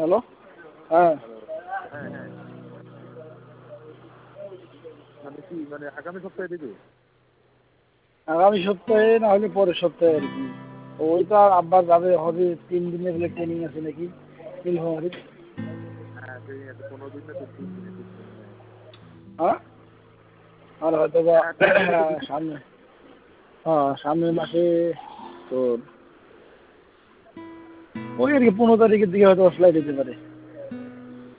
Hello, হ্যাঁ। Hello. হ্যাঁ, হ্যাঁ। মানে কি মানে আগামী সপ্তাহে দেবে? আগামী সপ্তাহে না হলে পরের সপ্তাহে আর কি। ওই তো আর আব্বা যাবে হবে 3 দিনের বলে ট্রেনিং আছে নাকি নীলফামারীর। হ্যাঁ, ট্রেনিং আছে 15 দিন না 3 দিনের ঠিক মনে নেই। হ্যাঁ, আর হয়তো বা হ্যাঁ, 15 থেকে 20 সামনে, হ্যাঁ সামনের মাসে তোর ওই আর কি 15 তারিখের দিকে হয়তো ফ্লাইট যেতে পারে।